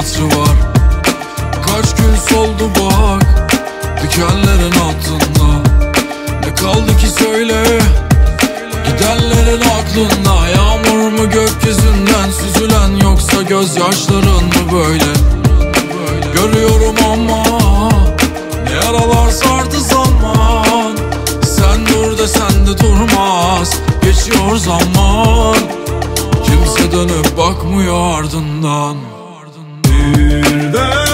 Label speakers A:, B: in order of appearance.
A: hatırı var. Kaç gün soldu bak dikenlerin altında. Ne kaldı ki söyle gidenlerin aklında. Yağmur mu gökyüzünden süzülen, yoksa gözyaşların mı böyle? Görüyorum ama ne yaralar sardı zaman. Sen dur desen de durmaz, geçiyor zaman. Kimse dönüp bakmıyor ardından.
B: Bir de